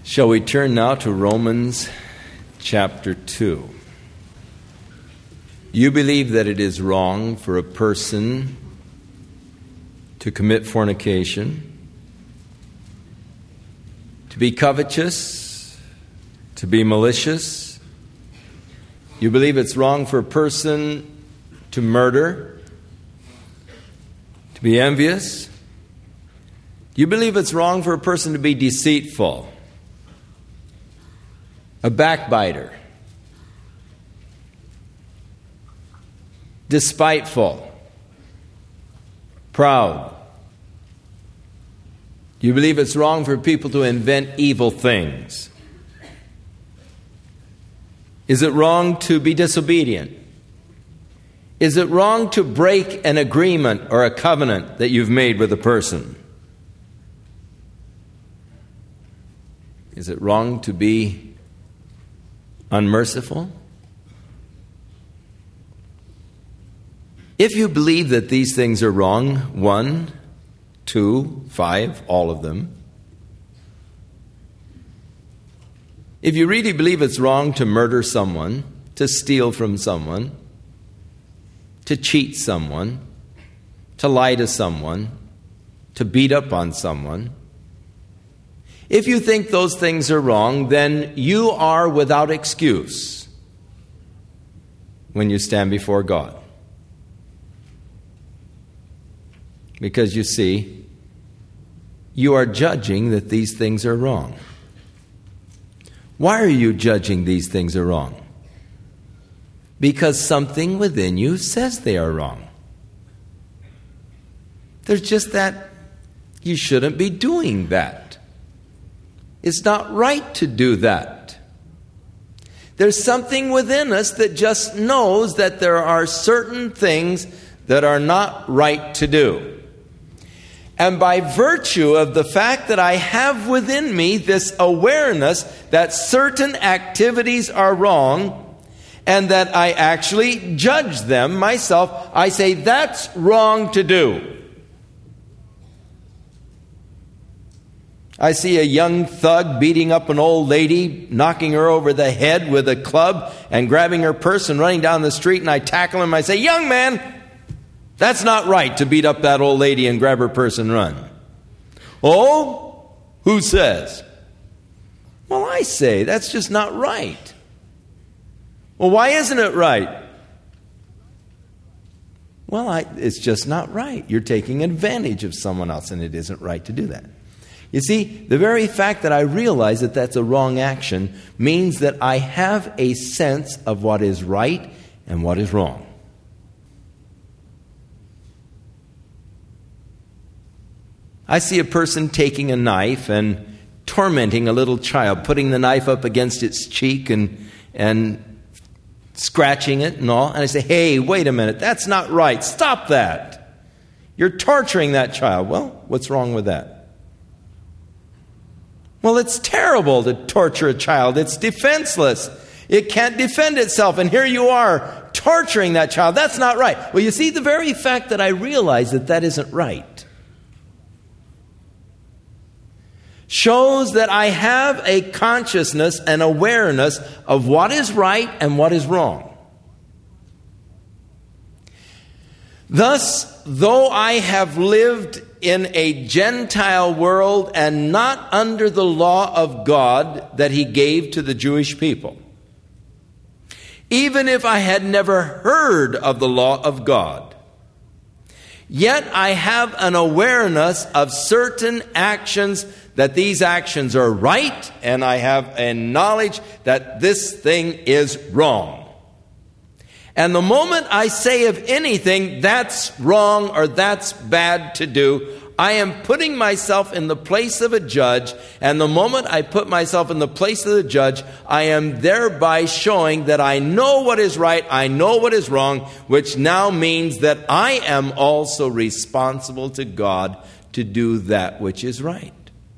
Shall we turn now to Romans chapter 2? You believe that it is wrong for a person to commit fornication, to be covetous, to be malicious. You believe it's wrong for a person to murder, to be envious. You believe it's wrong for a person to be deceitful, a backbiter, despiteful, proud. You believe it's wrong for people to invent evil things. Is it wrong to be disobedient? Is it wrong to break an agreement or a covenant that you've made with a person? Is it wrong to be unmerciful? If you believe that these things are wrong, 1, 2, 5, all of them. If you really believe it's wrong to murder someone, to steal from someone, to cheat someone, to lie to someone, to beat up on someone, if you think those things are wrong, then you are without excuse when you stand before God. Because you see, you are judging that these things are wrong. Why are you judging these things are wrong? Because something within you says they are wrong. There's just that you shouldn't be doing that. It's not right to do that. There's something within us that just knows that there are certain things that are not right to do. And by virtue of the fact that I have within me this awareness that certain activities are wrong and that I actually judge them myself, I say that's wrong to do. I see a young thug beating up an old lady, knocking her over the head with a club and grabbing her purse and running down the street, and I tackle him. I say, "Young man, that's not right to beat up that old lady and grab her purse and run." "Oh, who says?" "Well, I say, that's just not right." "Well, why isn't it right?" "Well, it's just not right. You're taking advantage of someone else, and it isn't right to do that." You see, the very fact that I realize that that's a wrong action means that I have a sense of what is right and what is wrong. I see a person taking a knife and tormenting a little child, putting the knife up against its cheek and scratching it and all. And I say, "Hey, wait a minute, that's not right. Stop that. You're torturing that child." "Well, what's wrong with that?" "Well, it's terrible to torture a child. It's defenseless. It can't defend itself. And here you are torturing that child. That's not right." Well, you see, the very fact that I realize that that isn't right shows that I have a consciousness and awareness of what is right and what is wrong. Thus, though I have lived in a Gentile world and not under the law of God that He gave to the Jewish people, even if I had never heard of the law of God, yet I have an awareness of certain actions, that these actions are right, and I have a knowledge that this thing is wrong. And the moment I say of anything, that's wrong or that's bad to do, I am putting myself in the place of a judge. And the moment I put myself in the place of the judge, I am thereby showing that I know what is right, I know what is wrong, which now means that I am also responsible to God to do that which is right.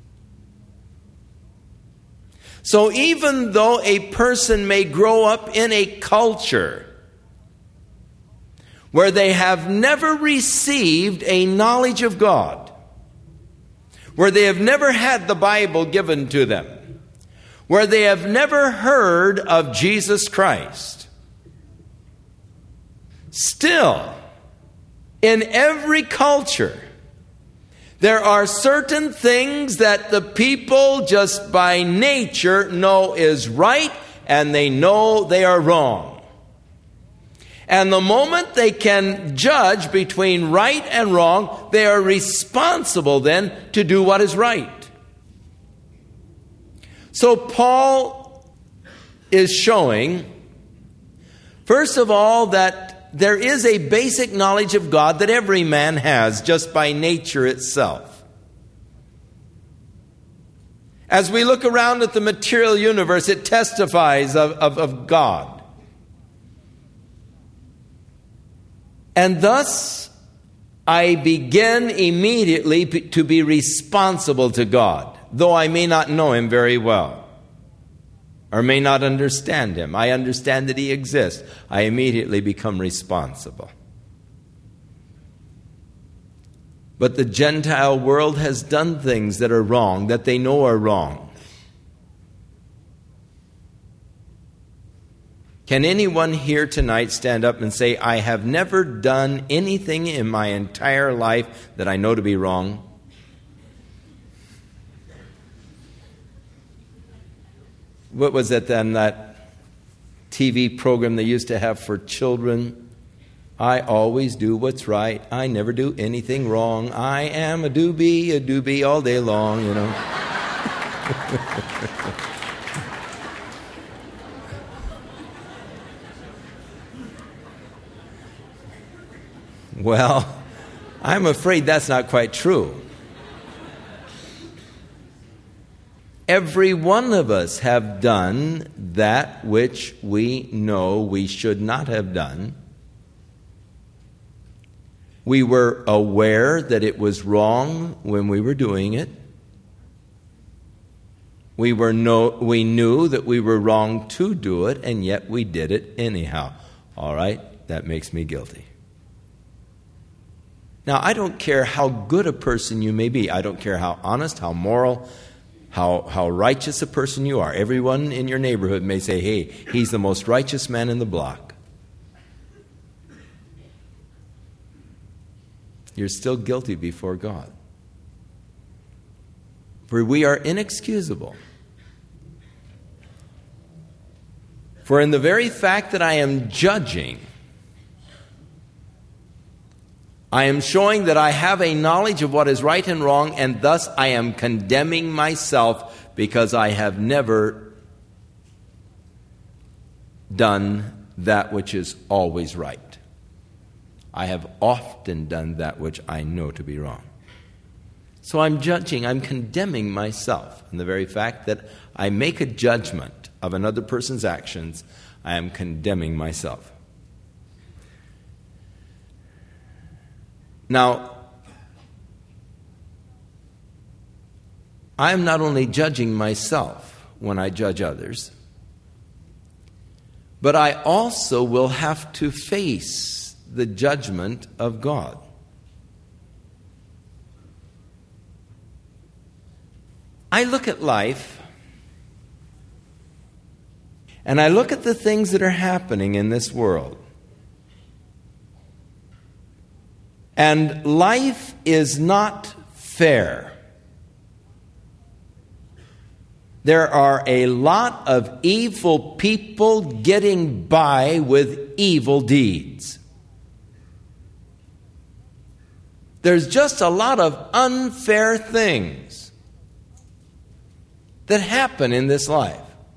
So even though a person may grow up in a culture where they have never received a knowledge of God, where they have never had the Bible given to them, where they have never heard of Jesus Christ. Still, in every culture, there are certain things that the people just by nature know is right, and they know they are wrong. And the moment they can judge between right and wrong, they are responsible then to do what is right. So Paul is showing, first of all, that there is a basic knowledge of God that every man has just by nature itself. As we look around at the material universe, it testifies of God. And thus, I begin immediately to be responsible to God, though I may not know Him very well, or may not understand Him. I understand that He exists. I immediately become responsible. But the Gentile world has done things that are wrong, that they know are wrong. Can anyone here tonight stand up and say, I have never done anything in my entire life that I know to be wrong? What was it then, that TV program they used to have for children? I always do what's right. I never do anything wrong. I am a doobie all day long, you know. Well, I'm afraid that's not quite true. Every one of us have done that which we know we should not have done. We were aware that it was wrong when we were doing it. We knew that we were wrong to do it, and yet we did it anyhow. All right, that makes me guilty. Now, I don't care how good a person you may be. I don't care how honest, how moral, how righteous a person you are. Everyone in your neighborhood may say, hey, he's the most righteous man in the block. You're still guilty before God. For we are inexcusable. For in the very fact that I am judging, I am showing that I have a knowledge of what is right and wrong, and thus I am condemning myself because I have never done that which is always right. I have often done that which I know to be wrong. So I'm judging, I'm condemning myself. And the very fact that I make a judgment of another person's actions, I am condemning myself. Now, I am not only judging myself when I judge others, but I also will have to face the judgment of God. I look at life, and I look at the things that are happening in this world. And life is not fair. There are a lot of evil people getting by with evil deeds. There's just a lot of unfair things that happen in this life.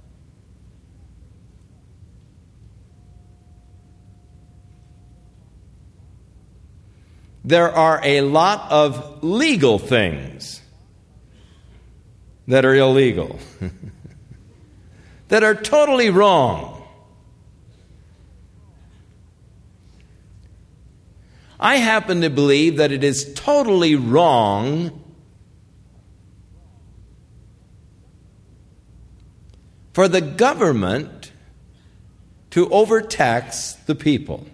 There are a lot of legal things that are illegal, that are totally wrong. I happen to believe that it is totally wrong for the government to overtax the people.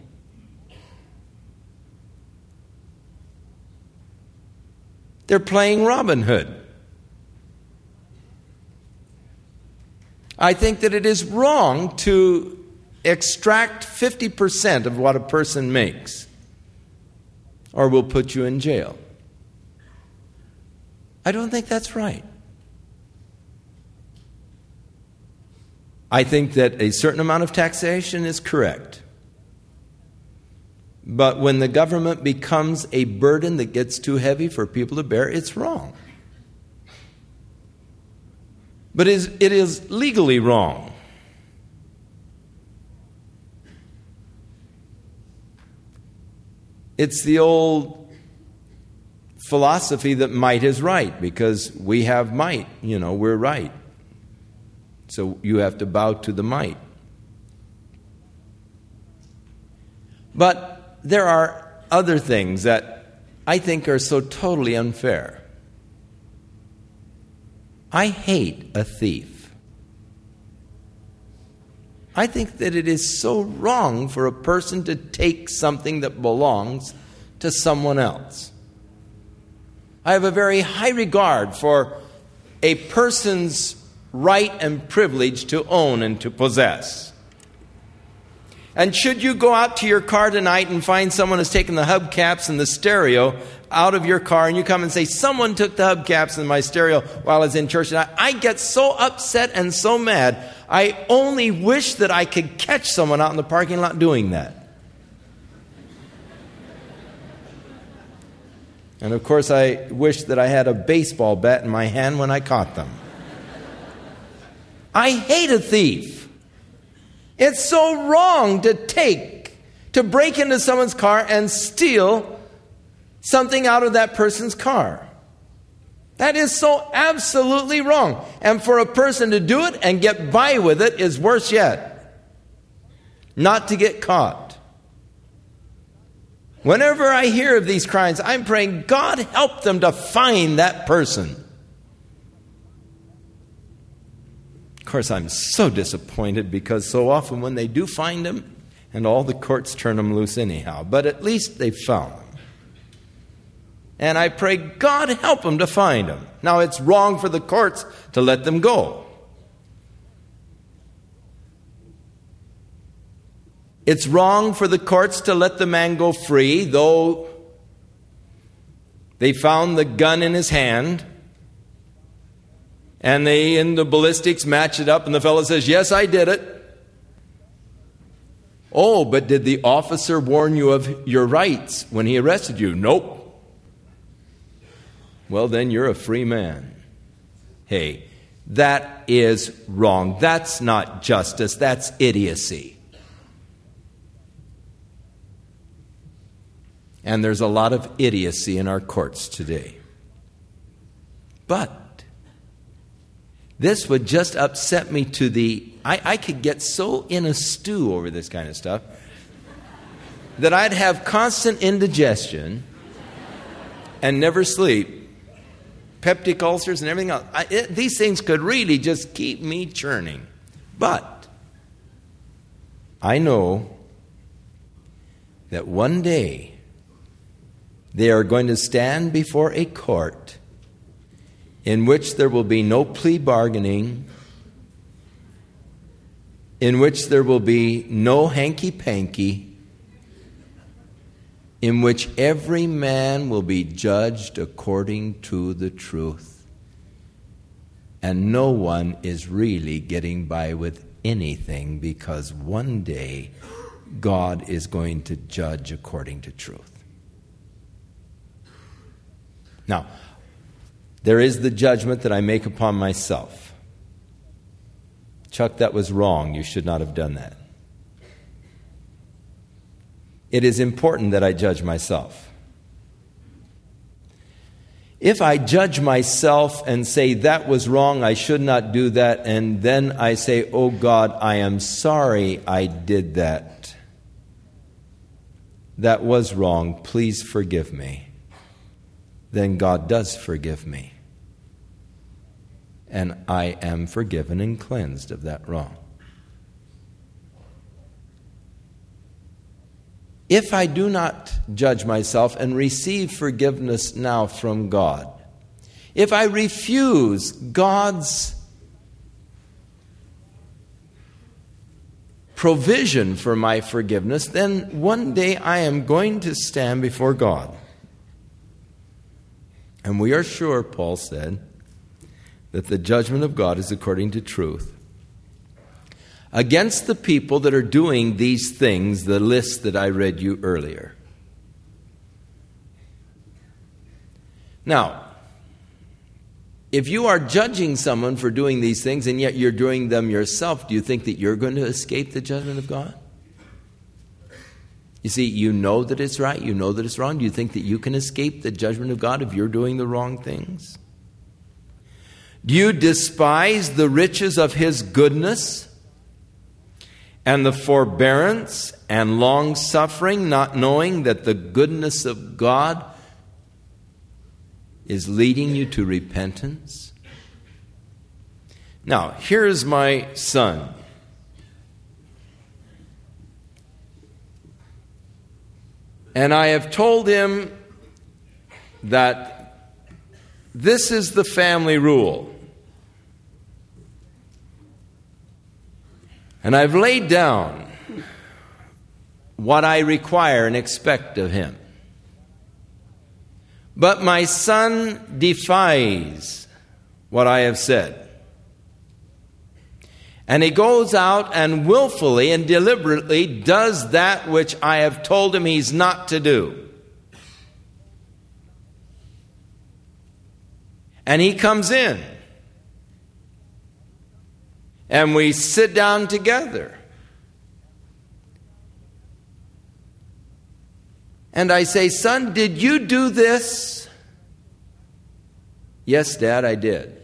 They're playing Robin Hood. I think that it is wrong to extract 50% of what a person makes, or will put you in jail. I don't think that's right. I think that a certain amount of taxation is correct. But when the government becomes a burden that gets too heavy for people to bear, it's wrong. But it is legally wrong. It's the old philosophy that might is right, because we have might. We're right. So you have to bow to the might. But there are other things that I think are so totally unfair. I hate a thief. I think that it is so wrong for a person to take something that belongs to someone else. I have a very high regard for a person's right and privilege to own and to possess. And should you go out to your car tonight and find someone has taken the hubcaps and the stereo out of your car, and you come and say, someone took the hubcaps and my stereo while I was in church, and I get so upset and so mad. I only wish that I could catch someone out in the parking lot doing that. And of course, I wish that I had a baseball bat in my hand when I caught them. I hate a thief. It's so wrong to break into someone's car and steal something out of that person's car. That is so absolutely wrong. And for a person to do it and get by with it is worse yet. Not to get caught. Whenever I hear of these crimes, I'm praying, God help them to find that person. Of course, I'm so disappointed because so often when they do find him, and all the courts turn them loose anyhow, but at least they found him. And I pray, God help them to find him. Now, it's wrong for the courts to let them go. It's wrong for the courts to let the man go free, though they found the gun in his hand. And they, in the ballistics, match it up, and the fellow says, yes, I did it. Oh, but did the officer warn you of your rights when he arrested you? Nope. Well, then you're a free man. Hey, that is wrong. That's not justice. That's idiocy. And there's a lot of idiocy in our courts today. But this would just upset me to I could get so in a stew over this kind of stuff that I'd have constant indigestion and never sleep. Peptic ulcers and everything else. These things could really just keep me churning. But I know that one day they are going to stand before a court in which there will be no plea bargaining, in which there will be no hanky-panky, in which every man will be judged according to the truth. And no one is really getting by with anything, because one day God is going to judge according to truth. Now, there is the judgment that I make upon myself. Chuck, that was wrong. You should not have done that. It is important that I judge myself. If I judge myself and say that was wrong, I should not do that, and then I say, oh God, I am sorry I did that. That was wrong. Please forgive me. Then God does forgive me. And I am forgiven and cleansed of that wrong. If I do not judge myself and receive forgiveness now from God, if I refuse God's provision for my forgiveness, then one day I am going to stand before God. And we are sure, Paul said, that the judgment of God is according to truth against the people that are doing these things, the list that I read you earlier. Now, if you are judging someone for doing these things and yet you're doing them yourself, do you think that you're going to escape the judgment of God? You see, you know that it's right, you know that it's wrong. Do you think that you can escape the judgment of God if you're doing the wrong things? Do you despise the riches of His goodness and the forbearance and long-suffering, not knowing that the goodness of God is leading you to repentance? Now, here's my son. And I have told him that this is the family rule. And I've laid down what I require and expect of him. But my son defies what I have said. And he goes out and willfully and deliberately does that which I have told him he's not to do. And he comes in. And we sit down together. And I say, son, did you do this? Yes, Dad, I did.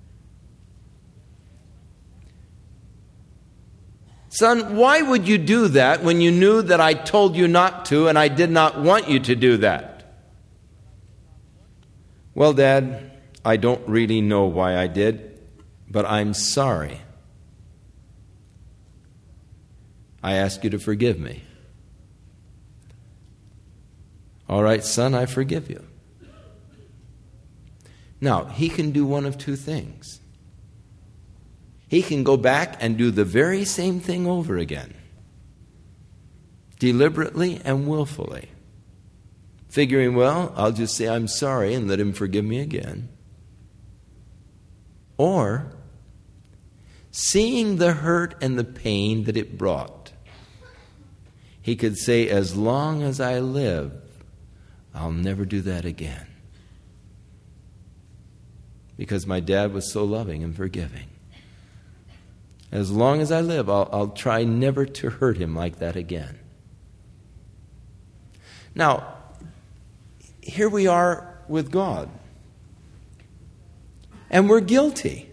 Son, why would you do that when you knew that I told you not to and I did not want you to do that? Well, Dad, I don't really know why I did, but I'm sorry. I ask you to forgive me. All right, son, I forgive you. Now, he can do one of two things. He can go back and do the very same thing over again, deliberately and willfully, figuring, well, I'll just say I'm sorry and let him forgive me again. Or, seeing the hurt and the pain that it brought, he could say, as long as I live, I'll never do that again. Because my dad was so loving and forgiving. As long as I live, I'll try never to hurt him like that again. Now, here we are with God. And we're guilty.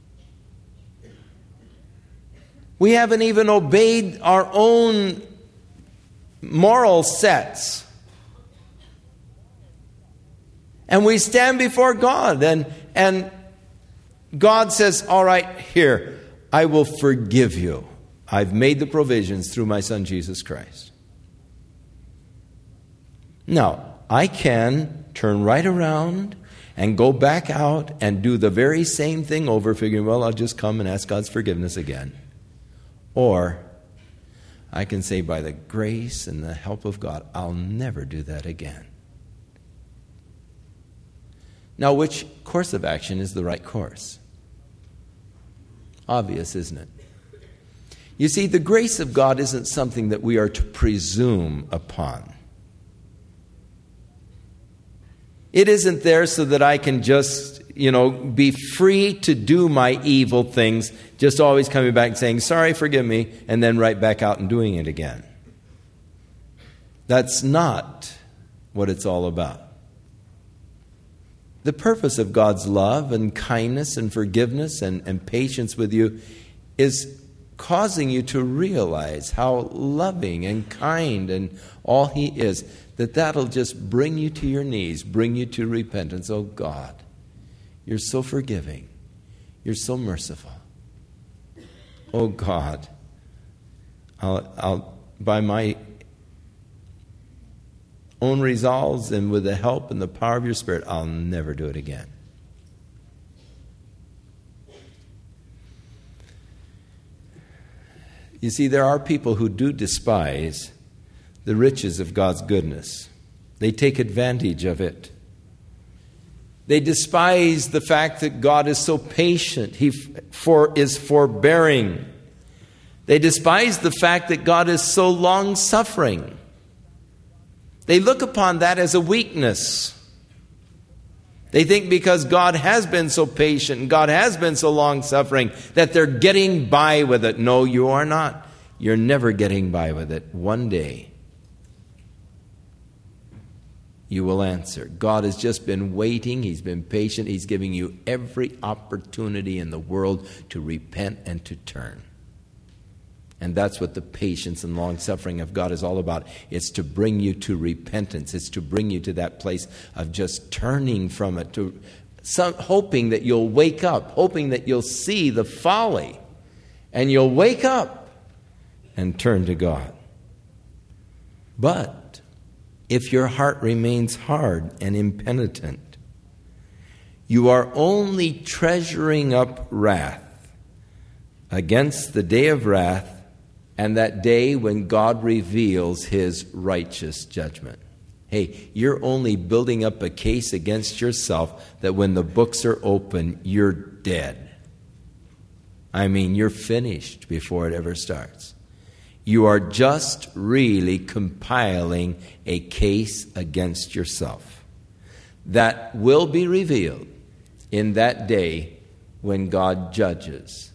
We haven't even obeyed our own moral sets. And we stand before God, and God says, all right, here, I will forgive you. I've made the provisions through my Son, Jesus Christ. Now, I can turn right around and go back out and do the very same thing over, figuring, well, I'll just come and ask God's forgiveness again. Or I can say, by the grace and the help of God, I'll never do that again. Now, which course of action is the right course? Obvious, isn't it? You see, the grace of God isn't something that we are to presume upon. It isn't there so that I can just, be free to do my evil things, just always coming back and saying, sorry, forgive me, and then right back out and doing it again. That's not what it's all about. The purpose of God's love and kindness and forgiveness and patience with you is causing you to realize how loving and kind and all He is, that'll just bring you to your knees, bring you to repentance. Oh God, you're so forgiving. You're so merciful. Oh God, I'll by my own resolves and with the help and the power of your Spirit, I'll never do it again. You see, there are people who do despise the riches of God's goodness. They take advantage of it. They despise the fact that God is so patient. He is forbearing. They despise the fact that God is so long-suffering. They look upon that as a weakness. They think because God has been so patient and God has been so long-suffering that they're getting by with it. No, you are not. You're never getting by with it. One day, you will answer. God has just been waiting. He's been patient. He's giving you every opportunity in the world to repent and to turn. And that's what the patience and long-suffering of God is all about. It's to bring you to repentance. It's to bring you to that place of just turning from it, hoping that you'll wake up, hoping that you'll see the folly, and you'll wake up and turn to God. But if your heart remains hard and impenitent, you are only treasuring up wrath against the day of wrath and that day when God reveals His righteous judgment. Hey, you're only building up a case against yourself that when the books are open, you're dead. I mean, you're finished before it ever starts. You are just really compiling a case against yourself that will be revealed in that day when God judges.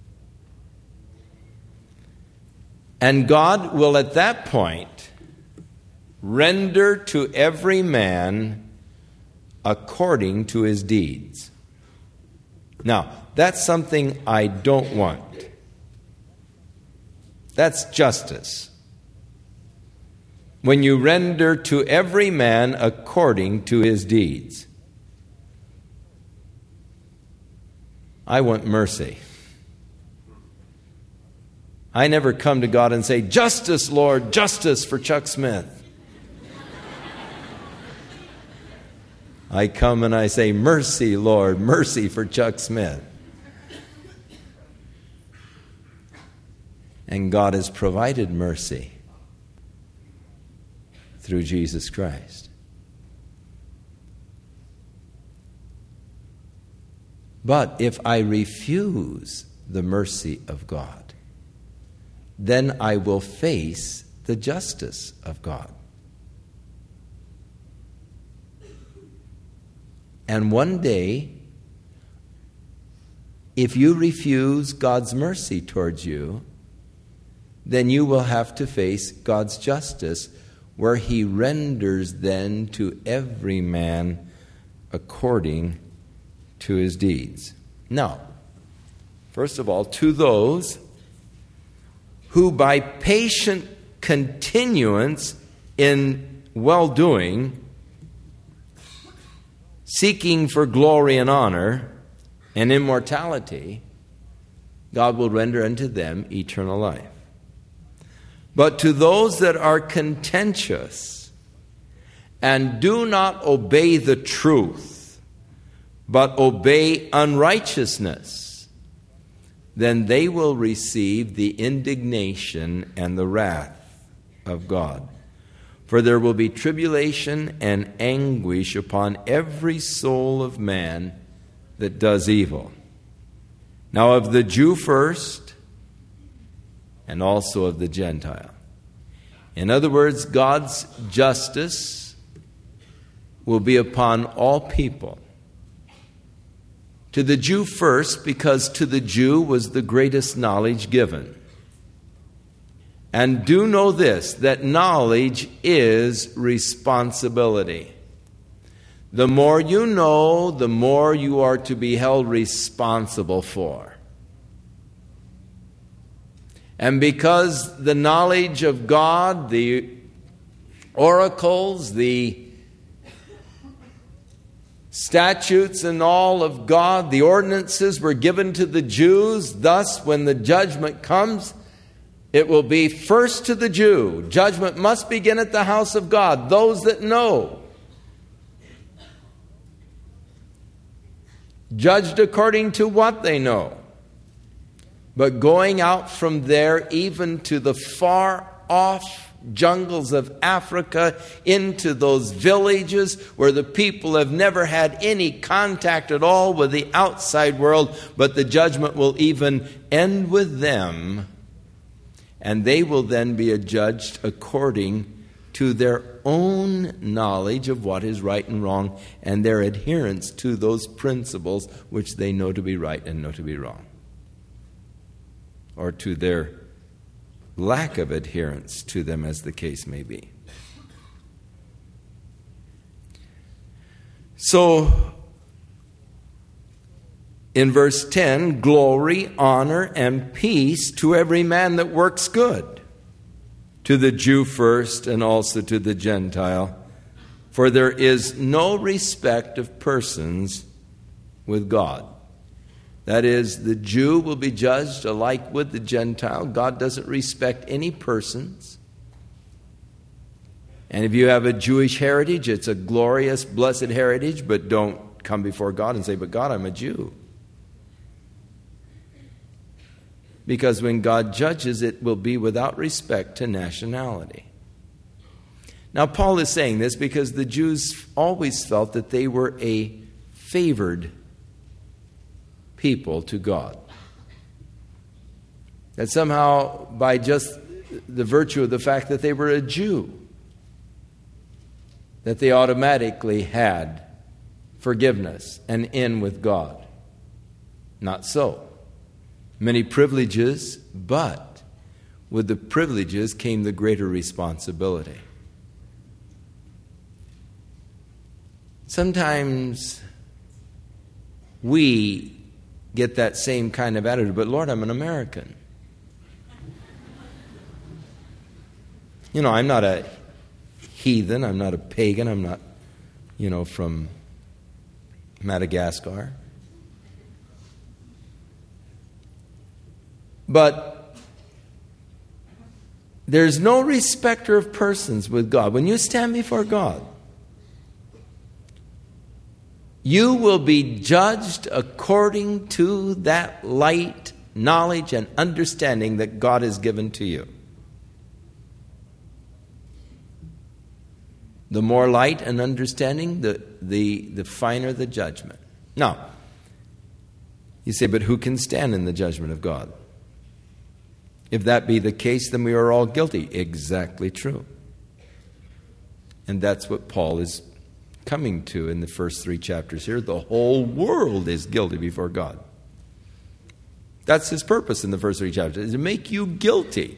And God will at that point render to every man according to his deeds. Now, that's something I don't want. That's justice. When you render to every man according to his deeds. I want mercy. I never come to God and say, "Justice, Lord, justice for Chuck Smith." I come and I say, "Mercy, Lord, mercy for Chuck Smith." And God has provided mercy through Jesus Christ. But if I refuse the mercy of God, then I will face the justice of God. And one day, if you refuse God's mercy towards you, then you will have to face God's justice, where He renders then to every man according to his deeds. Now, first of all, to those who by patient continuance in well-doing, seeking for glory and honor and immortality, God will render unto them eternal life. But to those that are contentious and do not obey the truth, but obey unrighteousness, then they will receive the indignation and the wrath of God. For there will be tribulation and anguish upon every soul of man that does evil. Now of the Jew first, and also of the Gentile. In other words, God's justice will be upon all people. To the Jew first, because to the Jew was the greatest knowledge given. And do know this, that knowledge is responsibility. The more you know, the more you are to be held responsible for. And because the knowledge of God, the oracles, the statutes and all of God, the ordinances were given to the Jews, thus when the judgment comes, it will be first to the Jew. Judgment must begin at the house of God, those that know. Judged according to what they know. but going out from there even to the far off jungles of Africa, into those villages where the people have never had any contact at all with the outside world, but the judgment will even end with them, and they will then be adjudged according to their own knowledge of what is right and wrong, and their adherence to those principles which they know to be right and know to be wrong, or to their lack of adherence to them, as the case may be. So, in verse 10, glory, honor, and peace to every man that works good, to the Jew first and also to the Gentile. For there is no respect of persons with God. That is, the Jew will be judged alike with the Gentile. God doesn't respect any persons. And if you have a Jewish heritage, it's a glorious, blessed heritage, but don't come before God and say, but God, I'm a Jew. Because when God judges, it will be without respect to nationality. Now, Paul is saying this because the Jews always felt that they were a favored people to God. That somehow, by just the virtue of the fact that they were a Jew, that they automatically had forgiveness and in with God. Not so. Many privileges, but with the privileges came the greater responsibility. Sometimes we get that same kind of attitude, but Lord, I'm an American. I'm not a heathen, I'm not a pagan, I'm not, from Madagascar. But there's no respecter of persons with God. When you stand before God, you will be judged according to that light, knowledge, and understanding that God has given to you. The more light and understanding, the finer the judgment. Now, you say, but who can stand in the judgment of God? If that be the case, then we are all guilty. Exactly true. And that's what Paul is coming to in the first 3 chapters here. The whole world is guilty before God. That's his purpose in the first 3 chapters, is to make you guilty,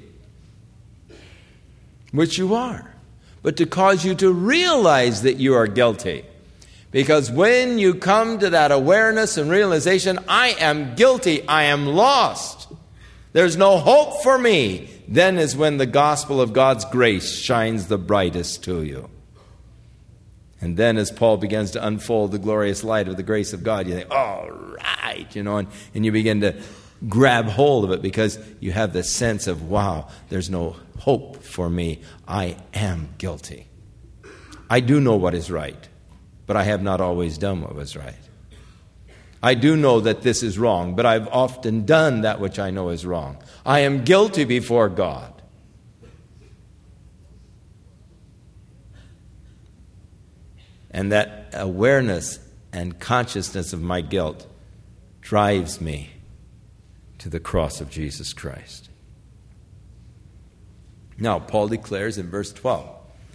which you are, but to cause you to realize that you are guilty. Because when you come to that awareness and realization, I am guilty, I am lost, there's no hope for me, then is when the gospel of God's grace shines the brightest to you. And then as Paul begins to unfold the glorious light of the grace of God, you think, all right, and you begin to grab hold of it because you have the sense of, wow, there's no hope for me. I am guilty. I do know what is right, but I have not always done what was right. I do know that this is wrong, but I've often done that which I know is wrong. I am guilty before God. And that awareness and consciousness of my guilt drives me to the cross of Jesus Christ. Now, Paul declares in verse 12,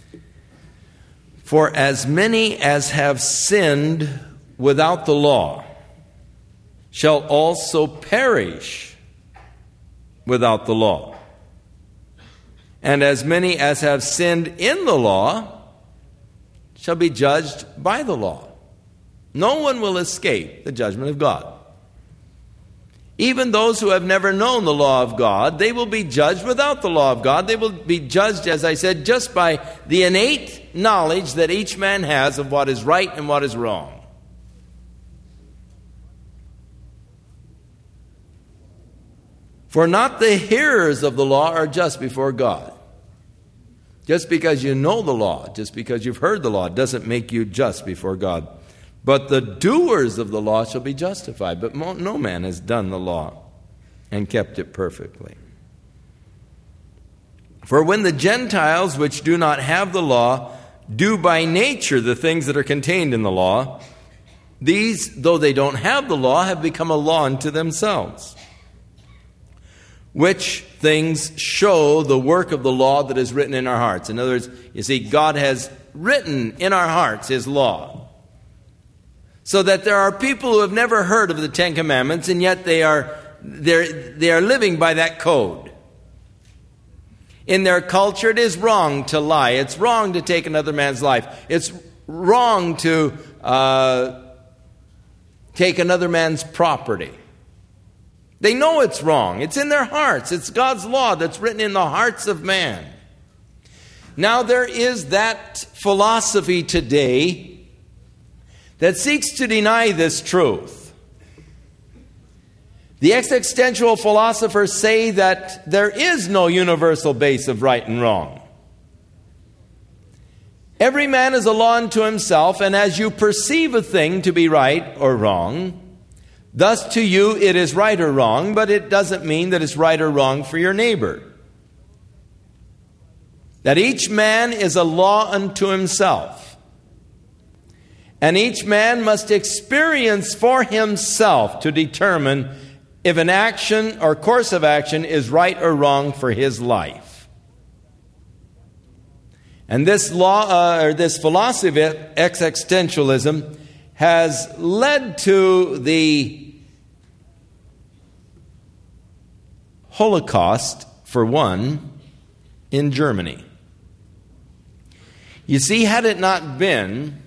for as many as have sinned without the law shall also perish without the law. And as many as have sinned in the law shall be judged by the law. No one will escape the judgment of God. Even those who have never known the law of God, they will be judged without the law of God. They will be judged, as I said, just by the innate knowledge that each man has of what is right and what is wrong. For not the hearers of the law are just before God. Just because you know the law, just because you've heard the law, doesn't make you just before God. But the doers of the law shall be justified. But no man has done the law, and kept it perfectly. For when the Gentiles, which do not have the law, do by nature the things that are contained in the law, these, though they don't have the law, have become a law unto themselves, which things show the work of the law that is written in our hearts. In other words, you see, God has written in our hearts His law, so that there are people who have never heard of the Ten Commandments, and yet they are living by that code. In their culture, it is wrong to lie. It's wrong to take another man's life. It's wrong to take another man's property. They know it's wrong. It's in their hearts. It's God's law that's written in the hearts of man. Now there is that philosophy today that seeks to deny this truth. The existential philosophers say that there is no universal base of right and wrong. Every man is a law unto himself, and as you perceive a thing to be right or wrong, thus to you it is right or wrong, but it doesn't mean that it's right or wrong for your neighbor. That each man is a law unto himself. And each man must experience for himself to determine if an action or course of action is right or wrong for his life. And this law, or this philosophy of existentialism, has led to the Holocaust, for one, in Germany. You see, had it not been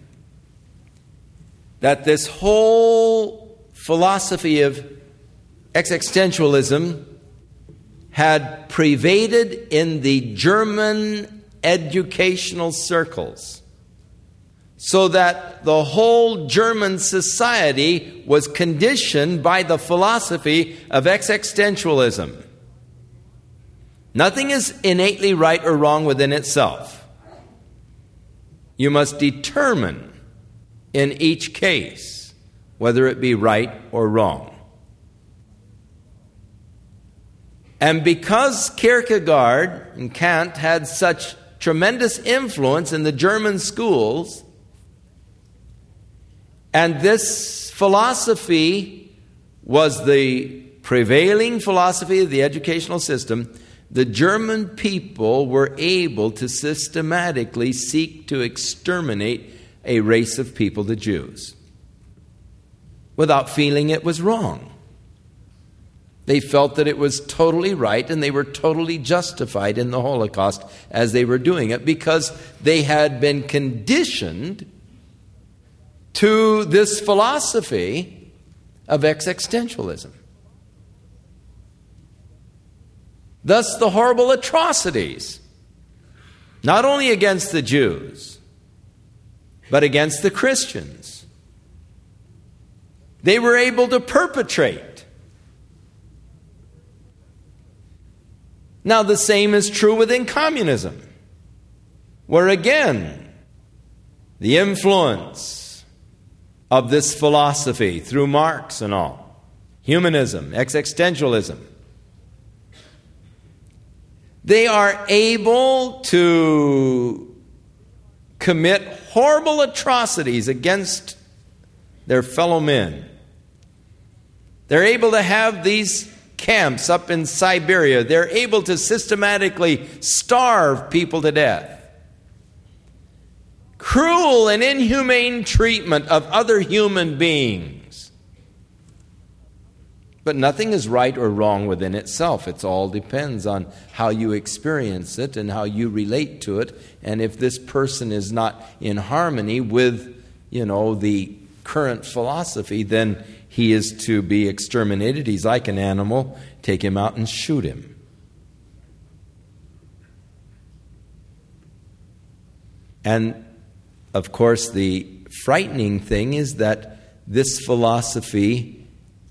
that this whole philosophy of existentialism had pervaded in the German educational circles, so that the whole German society was conditioned by the philosophy of existentialism. Nothing is innately right or wrong within itself. You must determine in each case whether it be right or wrong. And because Kierkegaard and Kant had such tremendous influence in the German schools, and this philosophy was the prevailing philosophy of the educational system, the German people were able to systematically seek to exterminate a race of people, the Jews, without feeling it was wrong. They felt that it was totally right, and they were totally justified in the Holocaust as they were doing it, because they had been conditioned to this philosophy of existentialism. Thus, the horrible atrocities, not only against the Jews, but against the Christians, they were able to perpetrate. Now, the same is true within communism, where again, the influence of this philosophy through Marx and all, humanism, existentialism, they are able to commit horrible atrocities against their fellow men. They're able to have these camps up in Siberia. They're able to systematically starve people to death. Cruel and inhumane treatment of other human beings. But nothing is right or wrong within itself. It all depends on how you experience it and how you relate to it. And if this person is not in harmony with, the current philosophy, then he is to be exterminated. He's like an animal. Take him out and shoot him. And, of course, the frightening thing is that this philosophy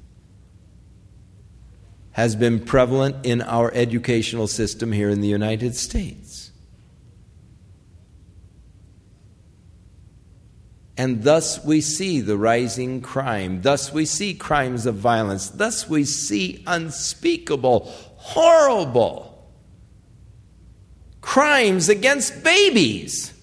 has been prevalent in our educational system here in the United States. And thus we see the rising crime. Thus we see crimes of violence. Thus we see unspeakable, horrible crimes against babies.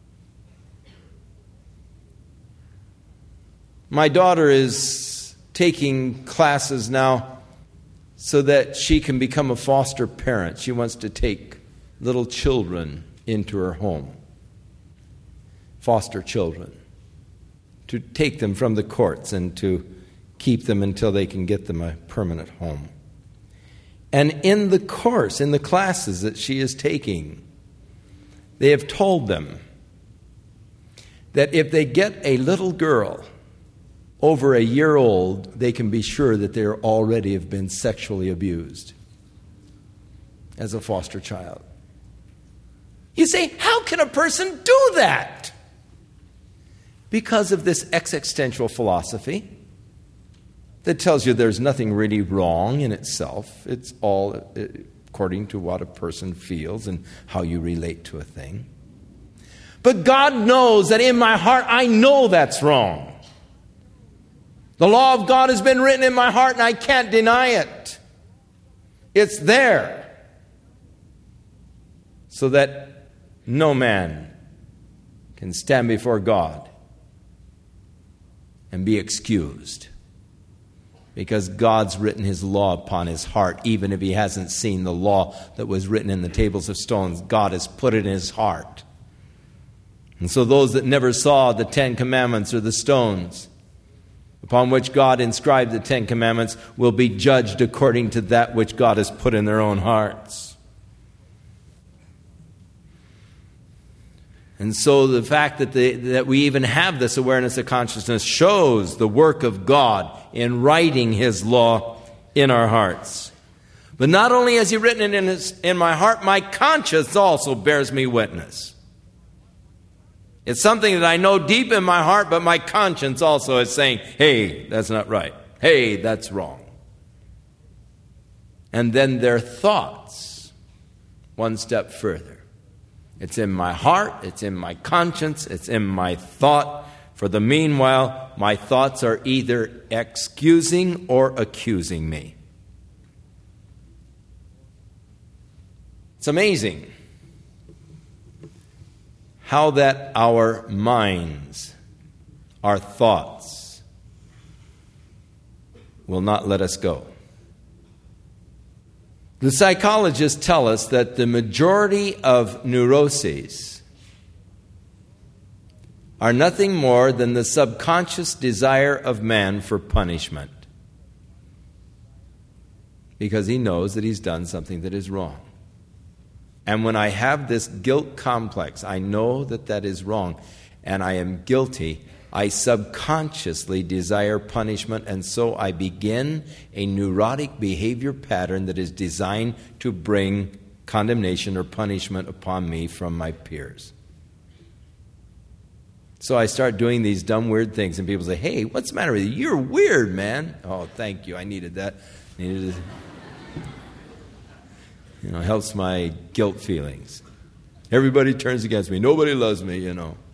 My daughter is taking classes now so that she can become a foster parent. She wants to take little children into her home, foster children, to take them from the courts and to keep them until they can get them a permanent home. And in the course, in the classes that she is taking, they have told them that if they get a little girl over a year old, they can be sure that they already have been sexually abused as a foster child. You say, how can a person do that? Because of this existential philosophy that tells you there's nothing really wrong in itself. It's all according to what a person feels and how you relate to a thing. But God knows that in my heart, I know that's wrong. The law of God has been written in my heart and I can't deny it. It's there. So that no man can stand before God and be excused. Because God's written His law upon his heart, even if he hasn't seen the law that was written in the tables of stones. God has put it in his heart. And so those that never saw the 10 Commandments or the stones upon which God inscribed the 10 Commandments will be judged according to that which God has put in their own hearts. And so the fact that we even have this awareness of consciousness shows the work of God in writing His law in our hearts. But not only has He written it in my heart, my conscience also bears me witness. It's something that I know deep in my heart, but my conscience also is saying, hey, that's not right. Hey, that's wrong. And then their thoughts, one step further. It's in my heart, it's in my conscience, it's in my thought. For the meanwhile, my thoughts are either excusing or accusing me. It's amazing how that our minds, our thoughts, will not let us go. The psychologists tell us that the majority of neuroses are nothing more than the subconscious desire of man for punishment. Because he knows that he's done something that is wrong. And when I have this guilt complex, I know that that is wrong, and I am guilty, I subconsciously desire punishment, and so I begin a neurotic behavior pattern that is designed to bring condemnation or punishment upon me from my peers. So I start doing these dumb, weird things, and people say, hey, what's the matter with you? You're weird, man. Oh, thank you. I needed that. It helps my guilt feelings. Everybody turns against me. Nobody loves me,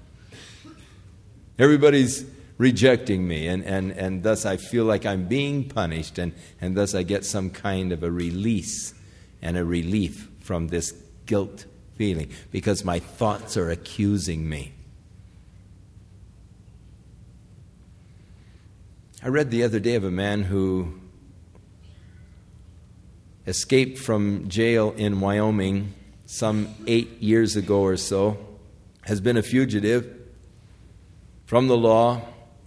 Everybody's rejecting me, and thus I feel like I'm being punished, and thus I get some kind of a release and a relief from this guilt feeling, because my thoughts are accusing me. I read the other day of a man who escaped from jail in Wyoming some 8 years ago or so, has been a fugitive from the law,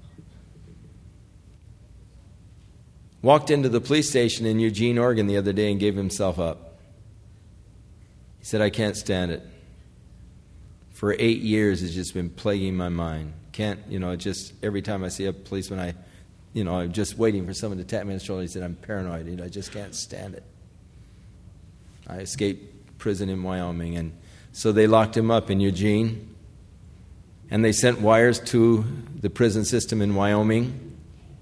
walked into the police station in Eugene, Oregon the other day and gave himself up. He said, I can't stand it. For 8 years it's just been plaguing my mind. Just every time I see a policeman, I'm just waiting for someone to tap me on the shoulder. He said, I'm paranoid. I just can't stand it. I escaped prison in Wyoming, and so they locked him up in Eugene. And they sent wires to the prison system in Wyoming.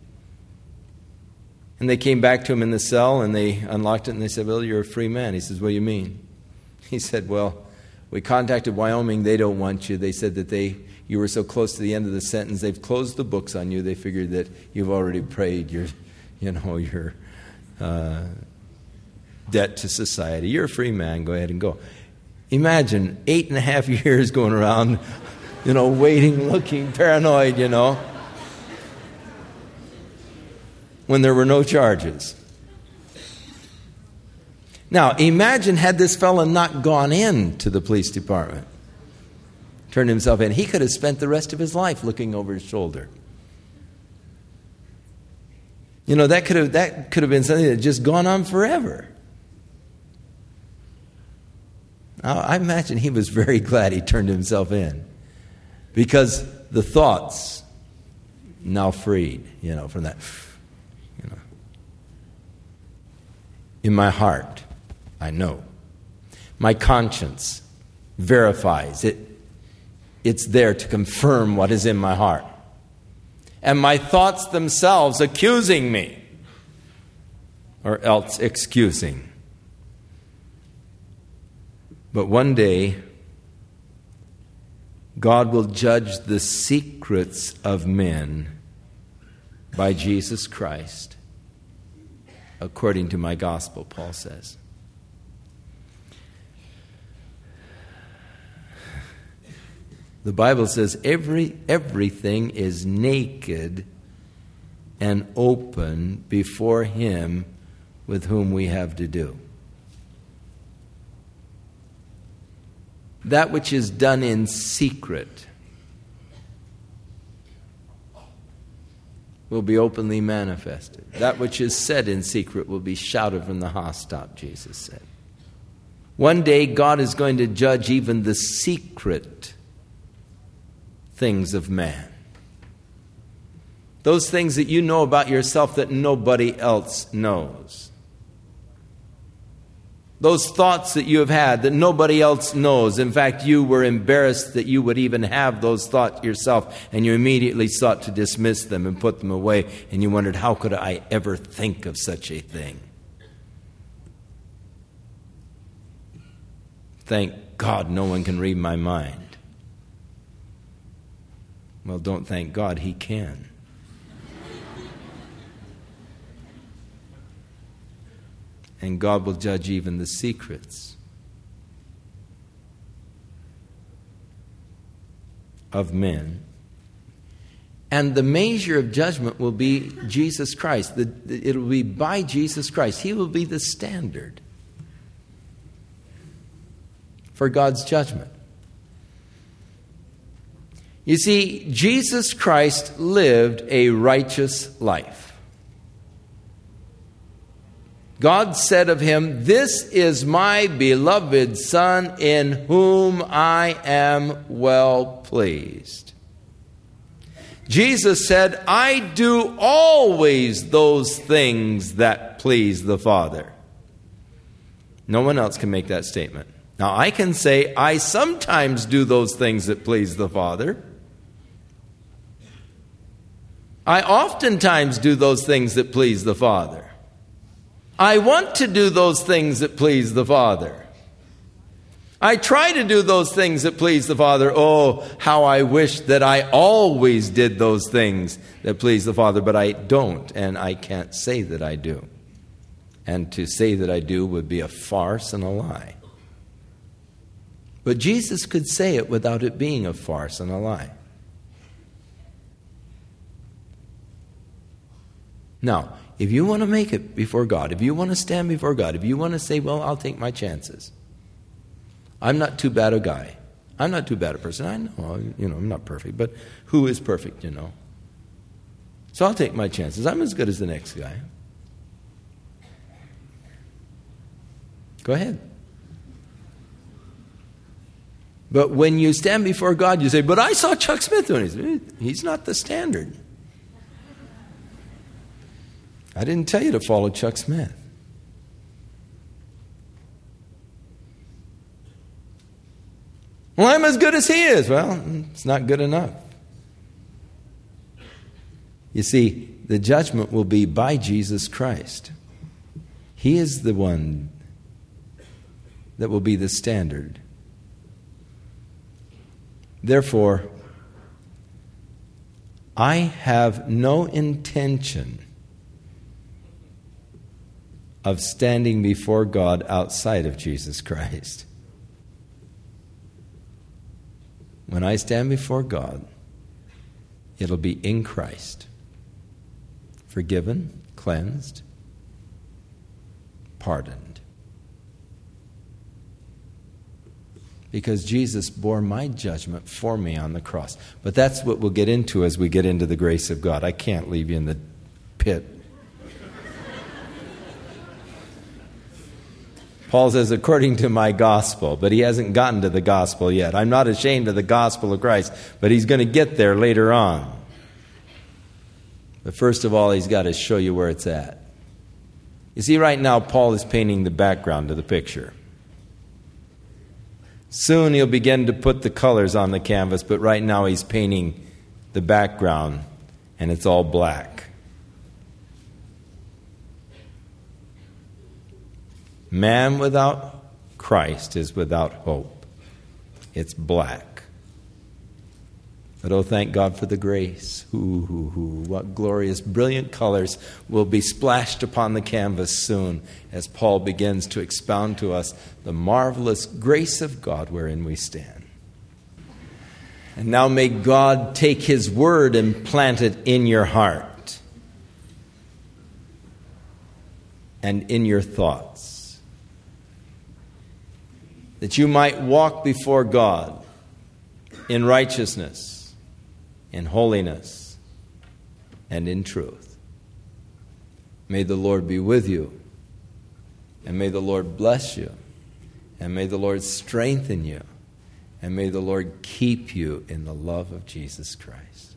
And they came back to him in the cell, and they unlocked it, and they said, well, you're a free man. He says, what do you mean? He said, well, We contacted Wyoming. They don't want you. They said that you were so close to the end of the sentence, they've closed the books on you. They figured that you've already paid your debt to society. You're a free man. Go ahead and go. Imagine 8.5 years going around, waiting, looking, paranoid, when there were no charges. Now, imagine had this fellow not gone in to the police department, turned himself in. He could have spent the rest of his life looking over his shoulder. That could have been something that had just gone on forever. Now, I imagine he was very glad he turned himself in, because the thoughts now freed, from that. In my heart, I know. My conscience verifies it. It's there to confirm what is in my heart. And my thoughts themselves accusing me, or else excusing. But one day, God will judge the secrets of men by Jesus Christ, according to my gospel, Paul says. The Bible says everything is naked and open before Him with whom we have to do. That which is done in secret will be openly manifested. That which is said in secret will be shouted from the housetop, Jesus said. One day God is going to judge even the secret things of man. Those things that you know about yourself that nobody else knows. Those thoughts that you have had that nobody else knows. In fact, you were embarrassed that you would even have those thoughts yourself, and you immediately sought to dismiss them and put them away, and you wondered, how could I ever think of such a thing? Thank God no one can read my mind. Well, don't thank God, He can. And God will judge even the secrets of men. And the measure of judgment will be Jesus Christ. It will be by Jesus Christ. He will be the standard for God's judgment. You see, Jesus Christ lived a righteous life. God said of Him, "This is my beloved Son, in whom I am well pleased." Jesus said, "I do always those things that please the Father." No one else can make that statement. Now, I can say, I sometimes do those things that please the Father. I oftentimes do those things that please the Father. I want to do those things that please the Father. I try to do those things that please the Father. Oh, how I wish that I always did those things that please the Father, but I don't, and I can't say that I do. And to say that I do would be a farce and a lie. But Jesus could say it without it being a farce and a lie. Now, if you want to make it before God, if you want to stand before God, if you want to say, well, I'll take my chances. I'm not too bad a guy. I'm not too bad a person. I know, I'm not perfect, but who is perfect, So I'll take my chances. I'm as good as the next guy. Go ahead. But when you stand before God, you say, but I saw Chuck Smith doing it. He's not the standard. I didn't tell you to follow Chuck Smith. Well, I'm as good as he is. Well, it's not good enough. You see, the judgment will be by Jesus Christ. He is the one that will be the standard Therefore, I have no intention of standing before God outside of Jesus Christ. When I stand before God, it'll be in Christ. Forgiven, cleansed, pardoned. Because Jesus bore my judgment for me on the cross. But that's what we'll get into as we get into the grace of God. I can't leave you in the pit. Paul says, according to my gospel, but he hasn't gotten to the gospel yet. I'm not ashamed of the gospel of Christ, but he's going to get there later on. But first of all, he's got to show you where it's at. You see, right now, Paul is painting the background to the picture. Soon he'll begin to put the colors on the canvas, but right now he's painting the background, and it's all black. Man without Christ is without hope. It's black. But oh, thank God for the grace. What glorious, brilliant colors will be splashed upon the canvas soon as Paul begins to expound to us the marvelous grace of God wherein we stand. And now may God take His word and plant it in your heart and in your thoughts, that you might walk before God in righteousness, in holiness, and in truth. May the Lord be with you, and may the Lord bless you, and may the Lord strengthen you, and may the Lord keep you in the love of Jesus Christ.